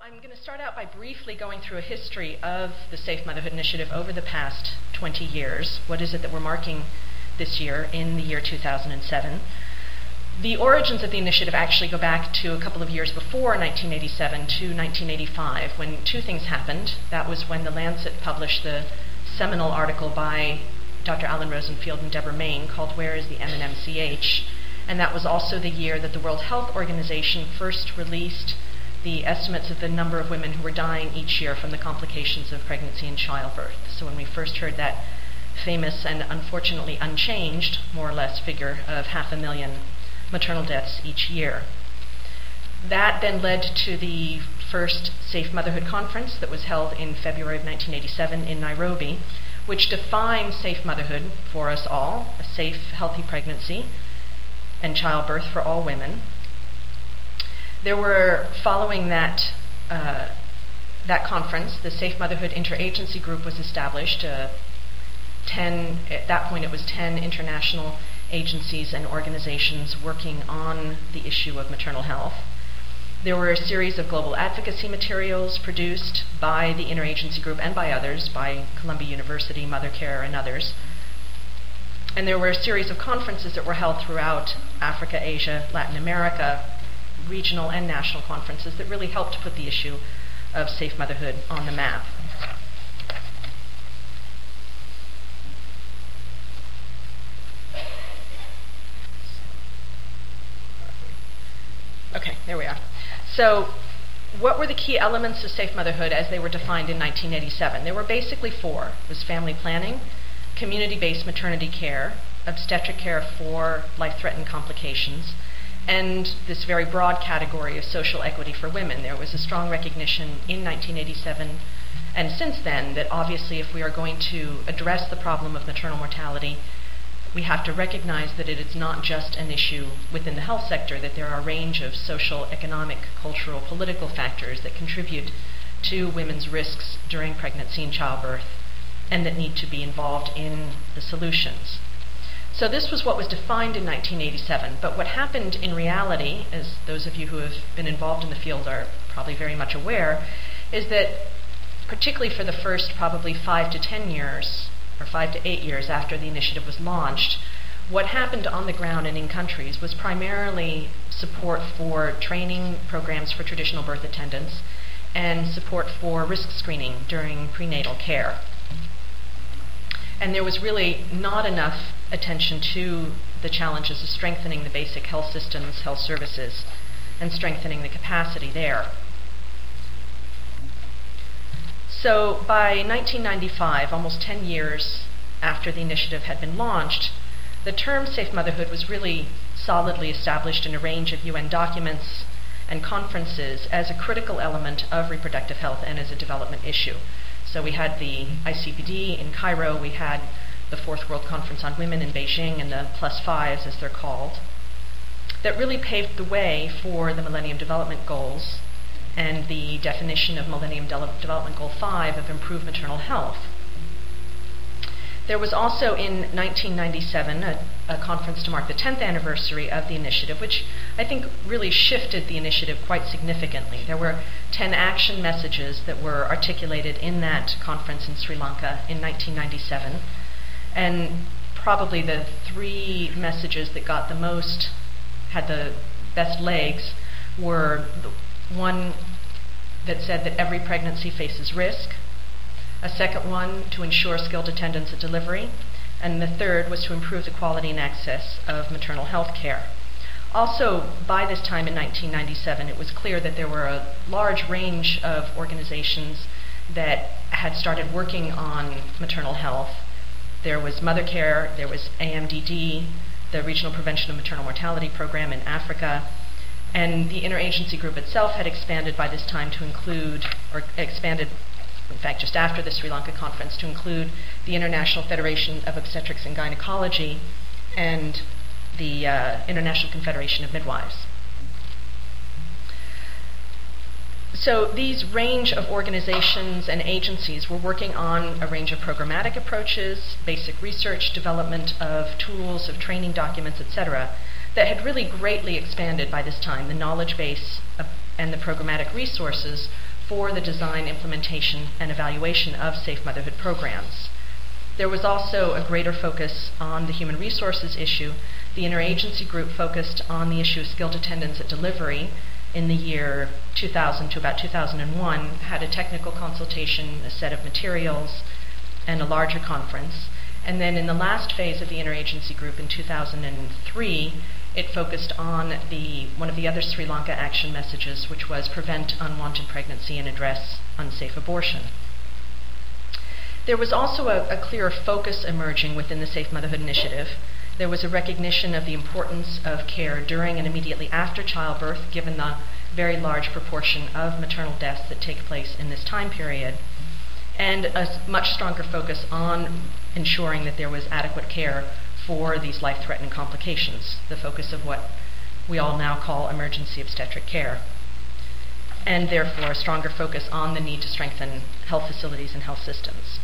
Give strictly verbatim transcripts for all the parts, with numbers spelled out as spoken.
I'm going to start out by briefly going through a history of the Safe Motherhood Initiative over the past twenty years. What is it that we're marking this year in the year two thousand seven? The origins of the initiative actually go back to a couple of years before nineteen eighty-seven to nineteen eighty-five, when two things happened. That was when The Lancet published the seminal article by Doctor Alan Rosenfield and Deborah Main called Where is the M and M C H? And that was also the year that the World Health Organization first released the estimates of the number of women who were dying each year from the complications of pregnancy and childbirth. So when we first heard that famous and unfortunately unchanged, more or less, figure of half a million maternal deaths each year. That then led to the first Safe Motherhood Conference that was held in February of nineteen eighty-seven in Nairobi, which defined safe motherhood for us all, a safe, healthy pregnancy and childbirth for all women. There were, following that uh, that conference, the Safe Motherhood Interagency Group was established. Uh, ten, at that point it was ten international agencies and organizations working on the issue of maternal health. There were a series of global advocacy materials produced by the Interagency Group and by others, by Columbia University, MotherCare, and others. And there were a series of conferences that were held throughout Africa, Asia, Latin America, regional and national conferences that really helped put the issue of safe motherhood on the map. Okay, there we are. So, what were the key elements of safe motherhood as they were defined in nineteen eighty-seven? There were basically four. It was family planning, community-based maternity care, obstetric care for life-threatening complications, and this very broad category of social equity for women. There was a strong recognition in nineteen eighty-seven and since then that obviously if we are going to address the problem of maternal mortality, we have to recognize that it is not just an issue within the health sector, that there are a range of social, economic, cultural, political factors that contribute to women's risks during pregnancy and childbirth and that need to be involved in the solutions. So this was what was defined in nineteen eighty-seven, but what happened in reality, as those of you who have been involved in the field are probably very much aware, is that particularly for the first probably five to ten years, or five to eight years after the initiative was launched, what happened on the ground and in countries was primarily support for training programs for traditional birth attendants and support for risk screening during prenatal care. And there was really not enough attention to the challenges of strengthening the basic health systems, health services, and strengthening the capacity there. So by nineteen ninety-five, almost ten years after the initiative had been launched, the term safe motherhood was really solidly established in a range of U N documents and conferences as a critical element of reproductive health and as a development issue. So we had the I C P D in Cairo, we had the Fourth World Conference on Women in Beijing, and the Plus Fives, as they're called, that really paved the way for the Millennium Development Goals and the definition of Millennium De- Development Goal five of improved maternal health. There was also in nineteen ninety-seven a, a conference to mark the tenth anniversary of the initiative, which I think really shifted the initiative quite significantly. There were ten action messages that were articulated in that conference in Sri Lanka in nineteen ninety-seven. And probably the three messages that got the most, had the best legs, were the one that said that every pregnancy faces risk, a second one to ensure skilled attendance at delivery, and the third was to improve the quality and access of maternal health care. Also, by this time in nineteen ninety-seven, it was clear that there were a large range of organizations that had started working on maternal health. There was MotherCare, there was A M D D, the Regional Prevention of Maternal Mortality Program in Africa, and the interagency group itself had expanded by this time to include, or expanded, in fact, just after the Sri Lanka conference, to include the International Federation of Obstetrics and Gynecology and the uh, International Confederation of Midwives. So these range of organizations and agencies were working on a range of programmatic approaches, basic research, development of tools, of training documents, et cetera, that had really greatly expanded by this time the knowledge base and the programmatic resources for the design, implementation, and evaluation of safe motherhood programs. There was also a greater focus on the human resources issue. The interagency group focused on the issue of skilled attendance at delivery in the year two thousand to about two thousand one, had a technical consultation, a set of materials, and a larger conference. And then in the last phase of the interagency group in two thousand three, it focused on the one of the other Sri Lanka action messages, which was prevent unwanted pregnancy and address unsafe abortion. There was also a, a clearer focus emerging within the Safe Motherhood Initiative. There was a recognition of the importance of care during and immediately after childbirth, given the very large proportion of maternal deaths that take place in this time period, and a much stronger focus on ensuring that there was adequate care for these life-threatening complications, the focus of what we all now call emergency obstetric care, and therefore a stronger focus on the need to strengthen health facilities and health systems.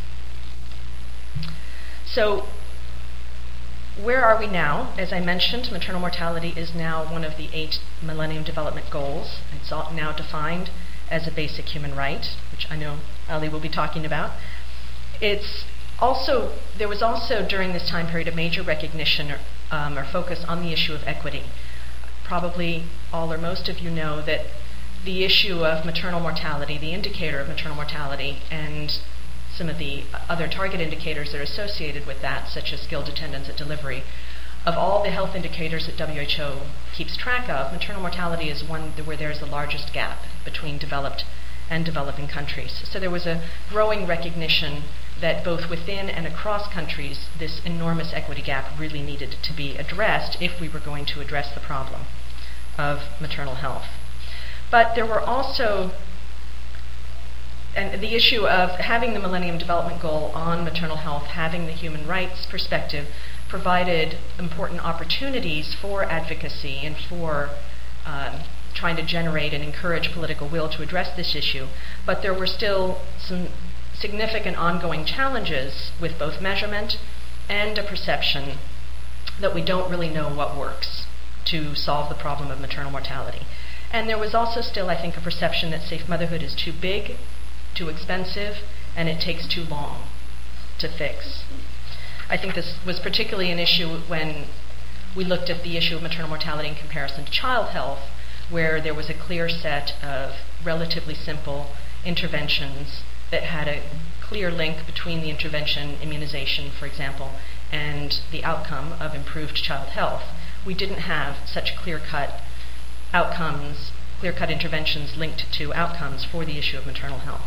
So, where are we now? As I mentioned, maternal mortality is now one of the eight Millennium Development Goals. It's now defined as a basic human right, which I know Ali will be talking about. It's also, there was also during this time period a major recognition or, um, or focus on the issue of equity. Probably all or most of you know that the issue of maternal mortality, the indicator of maternal mortality, and some of the other target indicators that are associated with that, such as skilled attendance at delivery, of all the health indicators that W H O keeps track of, maternal mortality is one where there's the largest gap between developed and developing countries. So there was a growing recognition that both within and across countries, this enormous equity gap really needed to be addressed if we were going to address the problem of maternal health. But there were also, and the issue of having the Millennium Development Goal on maternal health, having the human rights perspective, provided important opportunities for advocacy and for um, trying to generate and encourage political will to address this issue. But there were still some significant ongoing challenges with both measurement and a perception that we don't really know what works to solve the problem of maternal mortality. And there was also still, I think, a perception that safe motherhood is too big, too expensive, and it takes too long to fix. I think this was particularly an issue when we looked at the issue of maternal mortality in comparison to child health, where there was a clear set of relatively simple interventions that had a clear link between the intervention, immunization, for example, and the outcome of improved child health. We didn't have such clear-cut outcomes, clear-cut interventions linked to outcomes for the issue of maternal health.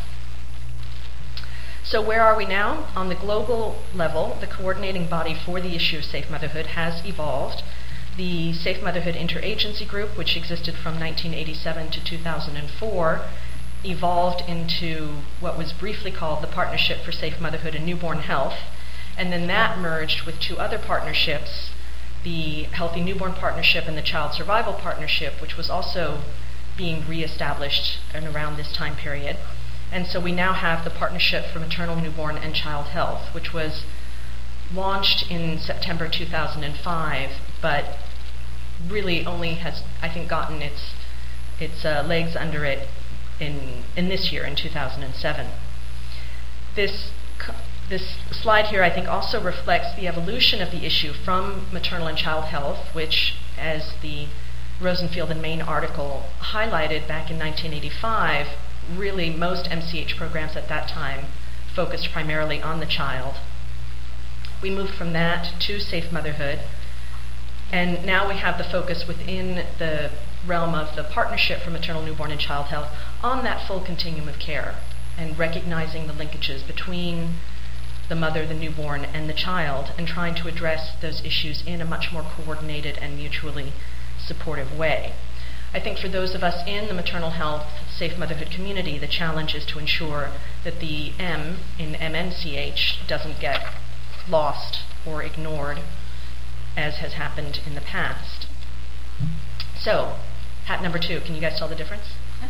So where are we now? On the global level, the coordinating body for the issue of safe motherhood has evolved. The Safe Motherhood Interagency Group, which existed from nineteen eighty-seven to two thousand four, evolved into what was briefly called the Partnership for Safe Motherhood and Newborn Health, and then that merged with two other partnerships, the Healthy Newborn Partnership and the Child Survival Partnership, which was also being reestablished in around this time period. And so we now have the Partnership for Maternal, Newborn, and Child Health, which was launched in September two thousand five, but really only has, I think, gotten its its uh, legs under it in in this year, in two thousand seven. This this slide here, I think, also reflects the evolution of the issue from maternal and child health, which, as the Rosenfield and Main article highlighted back in nineteen eighty-five, really most M C H programs at that time focused primarily on the child. We moved from that to safe motherhood, and now we have the focus within the realm of the Partnership for Maternal, Newborn, and Child Health on that full continuum of care and recognizing the linkages between the mother, the newborn, and the child, and trying to address those issues in a much more coordinated and mutually supportive way. I think for those of us in the maternal health safe motherhood community, the challenge is to ensure that the M in M N C H doesn't get lost or ignored, as has happened in the past. So, hat number two, can you guys tell the difference?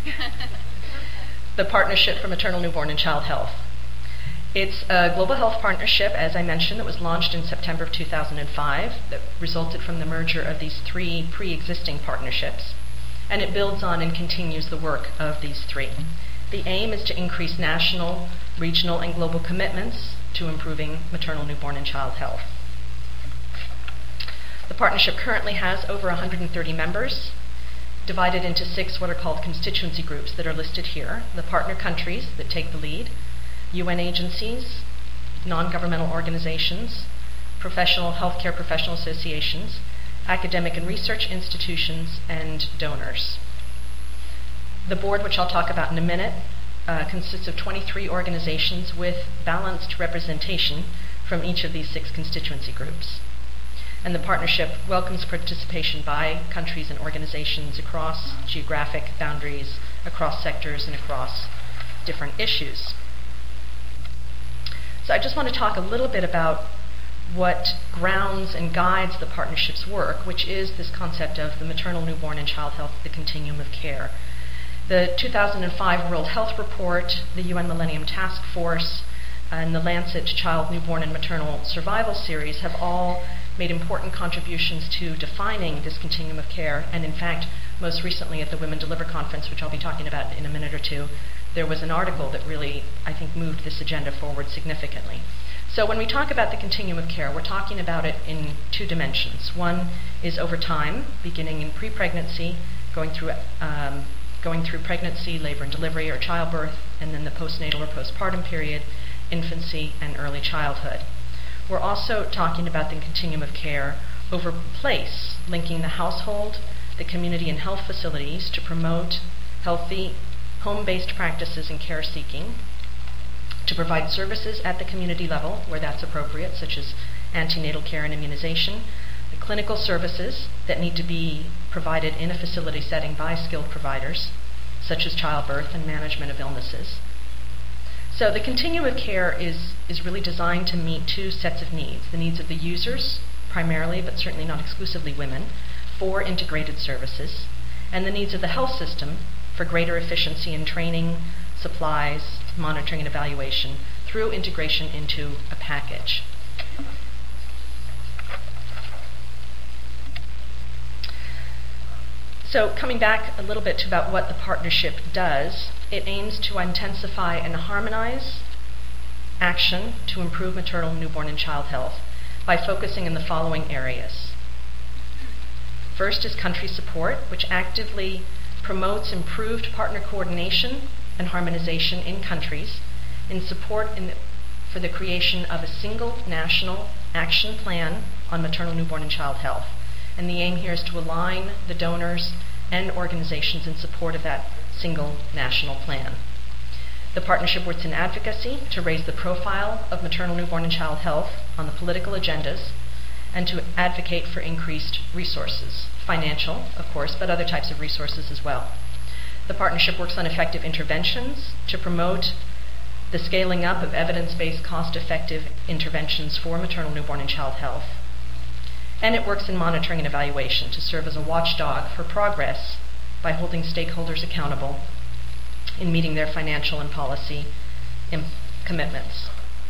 The Partnership for Maternal, Newborn, and Child Health. It's a global health partnership, as I mentioned, that was launched in September of two thousand five, that resulted from the merger of these three pre-existing partnerships, and it builds on and continues the work of these three. The aim is to increase national, regional, and global commitments to improving maternal, newborn, and child health. The partnership currently has over one hundred thirty members, divided into six what are called constituency groups that are listed here. The partner countries that take the lead, U N agencies, non-governmental organizations, professional healthcare professional associations, academic and research institutions, and donors. The board, which I'll talk about in a minute, uh, consists of twenty-three organizations with balanced representation from each of these six constituency groups. And the partnership welcomes participation by countries and organizations across geographic boundaries, across sectors, and across different issues. So I just want to talk a little bit about what grounds and guides the partnership's work, which is this concept of the maternal, newborn, and child health, the continuum of care. The two thousand five World Health Report, the U N Millennium Task Force, and the Lancet Child, Newborn, and Maternal Survival Series have all made important contributions to defining this continuum of care. And in fact, most recently at the Women Deliver Conference, which I'll be talking about in a minute or two, there was an article that really, I think, moved this agenda forward significantly. So when we talk about the continuum of care, we're talking about it in two dimensions. One is over time, beginning in pre-pregnancy, going through um, going through pregnancy, labor and delivery, or childbirth, and then the postnatal or postpartum period, infancy, and early childhood. We're also talking about the continuum of care over place, linking the household, the community, and health facilities to promote healthy, home-based practices in care seeking, to provide services at the community level where that's appropriate, such as antenatal care and immunization, the clinical services that need to be provided in a facility setting by skilled providers, such as childbirth and management of illnesses. So the continuum of care is, is really designed to meet two sets of needs: the needs of the users, primarily, but certainly not exclusively women, for integrated services, and the needs of the health system for greater efficiency in training, supplies, monitoring, and evaluation through integration into a package. So coming back a little bit to about what the partnership does, it aims to intensify and harmonize action to improve maternal, newborn, and child health by focusing in the following areas. First is country support, which actively promotes improved partner coordination and harmonization in countries in support in the, for the creation of a single national action plan on maternal, newborn, and child health. And the aim here is to align the donors and organizations in support of that single national plan. The partnership works in advocacy to raise the profile of maternal, newborn, and child health on the political agendas, and to advocate for increased resources, financial, of course, but other types of resources as well. The partnership works on effective interventions to promote the scaling up of evidence-based, cost-effective interventions for maternal, newborn, and child health. And it works in monitoring and evaluation to serve as a watchdog for progress by holding stakeholders accountable in meeting their financial and policy im- commitments.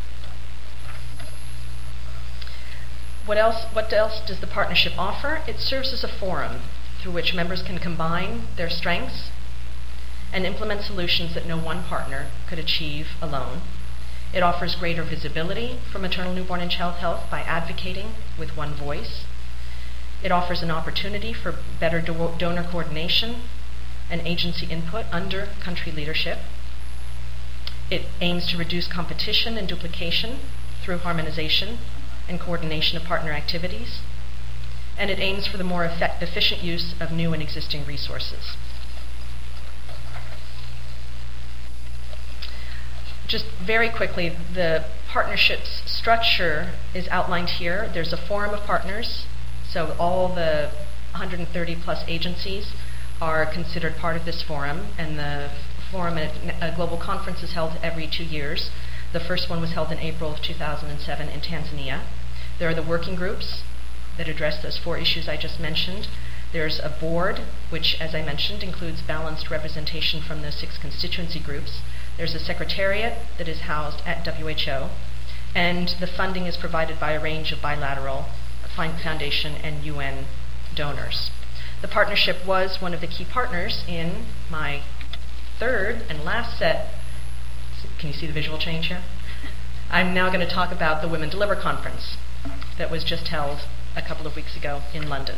What else, what else does the partnership offer? It serves as a forum through which members can combine their strengths and implement solutions that no one partner could achieve alone. It offers greater visibility for maternal, newborn, and child health by advocating with one voice. It offers an opportunity for better do- donor coordination and agency input under country leadership. It aims to reduce competition and duplication through harmonization and coordination of partner activities. And it aims for the more effect- efficient use of new and existing resources. Just very quickly, the partnership's structure is outlined here. There's a forum of partners, so all the one hundred thirty plus agencies are considered part of this forum, and the forum, a, a global conference, is held every two years. The first one was held in April of two thousand seven in Tanzania. There are the working groups that address those four issues I just mentioned. There's a board, which, as I mentioned, includes balanced representation from the six constituency groups. There's a secretariat that is housed at W H O, and the funding is provided by a range of bilateral foundation and U N donors. The partnership was one of the key partners in my third and last set, can you see the visual change here? I'm now going to talk about the Women Deliver Conference that was just held a couple of weeks ago in London.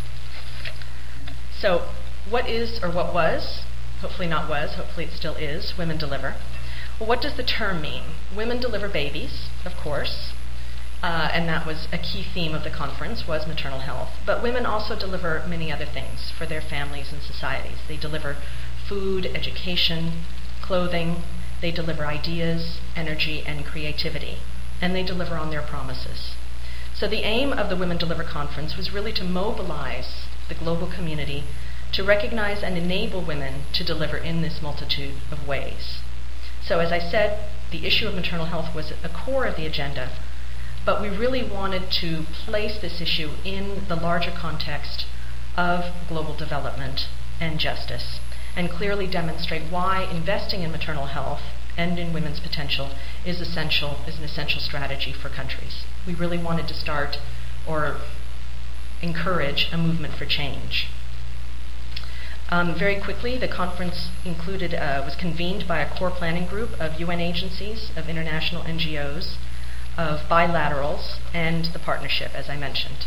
So, what is, or what was, hopefully not was, hopefully it still is, Women Deliver? Well, what does the term mean? Women deliver babies, of course, uh, and that was a key theme of the conference, was maternal health. But women also deliver many other things for their families and societies. They deliver food, education, clothing. They deliver ideas, energy, and creativity. And they deliver on their promises. So the aim of the Women Deliver Conference was really to mobilize the global community to recognize and enable women to deliver in this multitude of ways. So as I said, the issue of maternal health was at the core of the agenda, but we really wanted to place this issue in the larger context of global development and justice, and clearly demonstrate why investing in maternal health and in women's potential is essential, is an essential strategy for countries. We really wanted to start or encourage a movement for change. Um, very quickly, the conference included, uh, was convened by a core planning group of U N agencies, of international N G Os, of bilaterals, and the partnership, as I mentioned.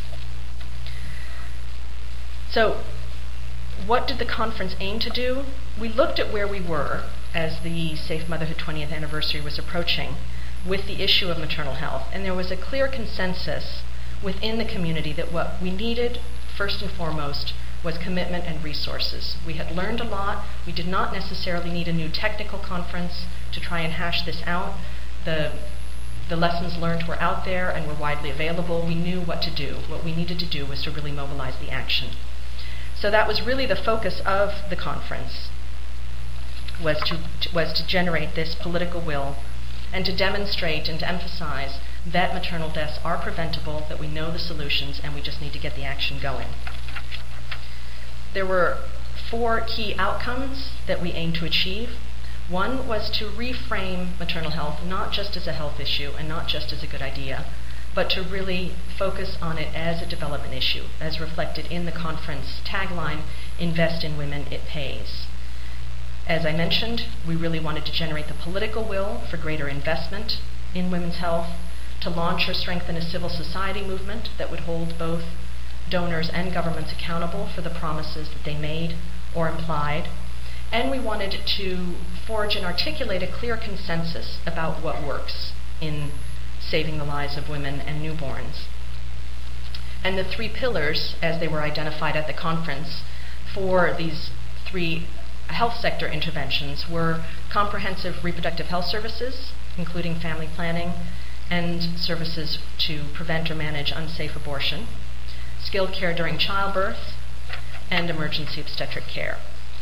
So, what did the conference aim to do? We looked at where we were as the Safe Motherhood twentieth anniversary was approaching with the issue of maternal health, and there was a clear consensus within the community that what we needed, first and foremost, was commitment and resources. We had learned a lot. We did not necessarily need a new technical conference to try and hash this out. The, the lessons learned were out there and were widely available. We knew what to do. What we needed to do was to really mobilize the action. So that was really the focus of the conference, was to, was to generate this political will and to demonstrate and to emphasize that maternal deaths are preventable, that we know the solutions, and we just need to get the action going. There were four key outcomes that we aimed to achieve. One was to reframe maternal health not just as a health issue and not just as a good idea, but to really focus on it as a development issue, as reflected in the conference tagline, "Invest in Women, It Pays." As I mentioned, we really wanted to generate the political will for greater investment in women's health, to launch or strengthen a civil society movement that would hold both donors and governments accountable for the promises that they made or implied. And we wanted to forge and articulate a clear consensus about what works in saving the lives of women and newborns. And the three pillars, as they were identified at the conference, for these three health sector interventions were comprehensive reproductive health services, including family planning, and services to prevent or manage unsafe abortion, skilled care during childbirth, and emergency obstetric care.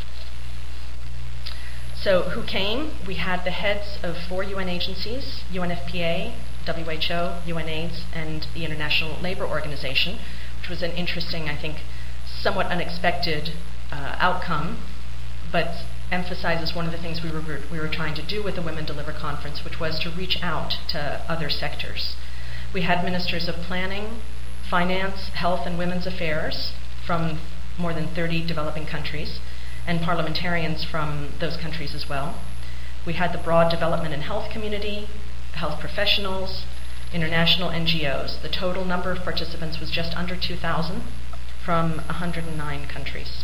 So who came? We had the heads of four U N agencies, U N F P A, W H O, UNAIDS, and the International Labour Organization, which was an interesting, I think, somewhat unexpected uh, outcome, but emphasizes one of the things we were, we were trying to do with the Women Deliver Conference, which was to reach out to other sectors. We had ministers of planning, finance, health, and women's affairs from more than thirty developing countries, and parliamentarians from those countries as well. We had the broad development and health community, health professionals, international N G Os. The total number of participants was just under two thousand from one hundred nine countries.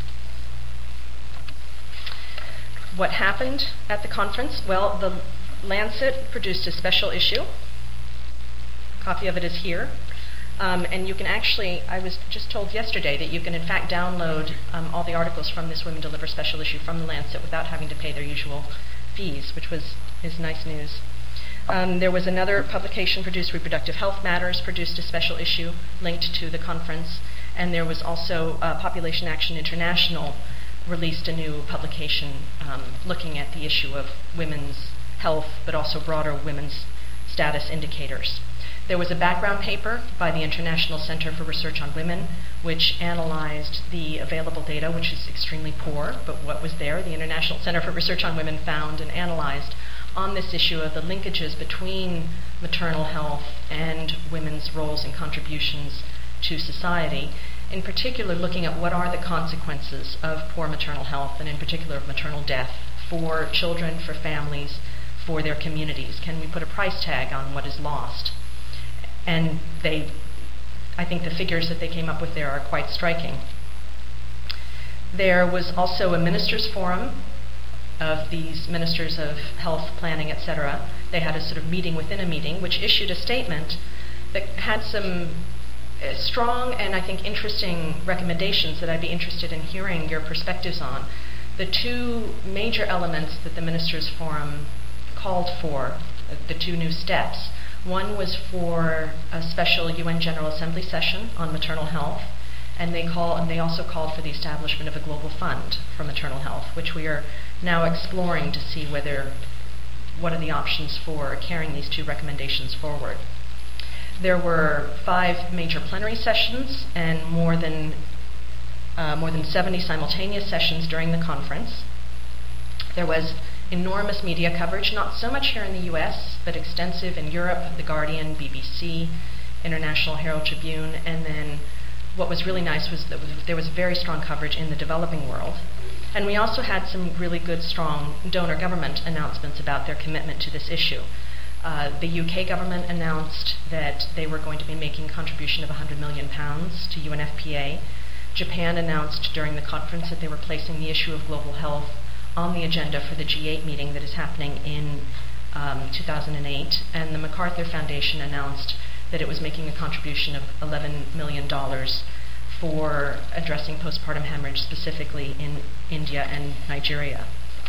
What happened at the conference? Well, the Lancet produced a special issue. A copy of it is here. Um, and you can actually, I was just told yesterday that you can in fact download um, all the articles from this Women Deliver special issue from the Lancet without having to pay their usual fees, which was is nice news. Um, there was another publication produced, Reproductive Health Matters, produced a special issue linked to the conference, and there was also uh, Population Action International released a new publication um, looking at the issue of women's health, but also broader women's status indicators. There was a background paper by the International Center for Research on Women, which analyzed the available data, which is extremely poor, but what was there, the International Center for Research on Women found and analyzed on this issue of the linkages between maternal health and women's roles and contributions to society, in particular looking at what are the consequences of poor maternal health, and in particular of maternal death for children, for families, for their communities? Can we put a price tag on what is lost? And they, I think the figures that they came up with there are quite striking. There was also a ministers' forum of these ministers of health, planning, et cetera. They had a sort of meeting within a meeting, which issued a statement that had some uh, strong and I think interesting recommendations that I'd be interested in hearing your perspectives on. The two major elements that the ministers' forum called for, uh, the two new steps, one was for a special U N General Assembly session on maternal health, and they call and they also called for the establishment of a global fund for maternal health, which we are now exploring to see whether what are the options for carrying these two recommendations forward. There were five major plenary sessions and more than uh, more than seventy simultaneous sessions during the conference. There was enormous media coverage, not so much here in the U S, but extensive in Europe, The Guardian, B B C, International Herald Tribune, and then what was really nice was that there was very strong coverage in the developing world. And we also had some really good, strong donor government announcements about their commitment to this issue. Uh, the U K government announced that they were going to be making a contribution of one hundred million pounds to U N F P A. Japan announced during the conference that they were placing the issue of global health on the agenda for the G eight meeting that is happening in um, two thousand eight. And the MacArthur Foundation announced that it was making a contribution of eleven million dollars for addressing postpartum hemorrhage specifically in India and Nigeria.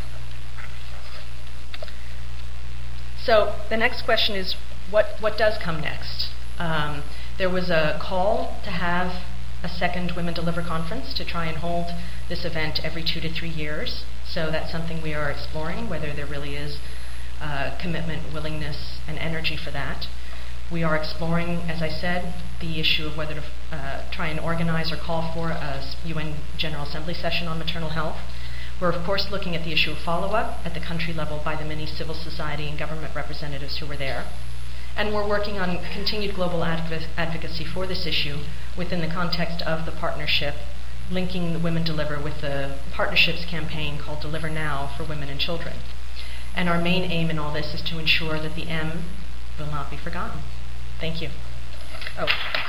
So the next question is, what, what does come next? Um, there was a call to have a second Women Deliver conference to try and hold this event every two to three years. So that's something we are exploring, whether there really is uh, commitment, willingness, and energy for that. We are exploring, as I said, the issue of whether to uh, try and organize or call for a U N General Assembly session on maternal health. We're, of course, looking at the issue of follow-up at the country level by the many civil society and government representatives who were there. And we're working on continued global adv- advocacy for this issue within the context of the partnership, linking the Women Deliver with the partnerships campaign called Deliver Now for Women and Children. And our main aim in all this is to ensure that the M will not be forgotten. Thank you. Oh.